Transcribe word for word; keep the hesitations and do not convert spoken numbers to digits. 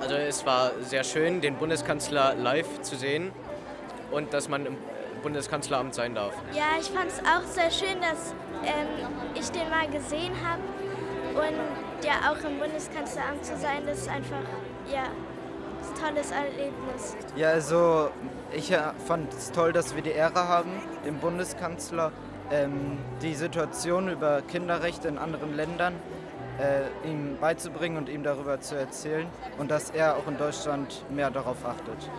Also es war sehr schön, den Bundeskanzler live zu sehen und dass man im Bundeskanzleramt sein darf. Ja, ich fand es auch sehr schön, dass ähm, ich den mal gesehen habe und ja auch im Bundeskanzleramt zu sein, das ist einfach ja ein tolles Erlebnis. Ja, also ich äh, fand es toll, dass wir die Ehre haben, dem Bundeskanzler ähm, die Situation über Kinderrechte in anderen Ländern äh, ihm beizubringen und ihm darüber zu erzählen und dass er auch in Deutschland mehr darauf achtet.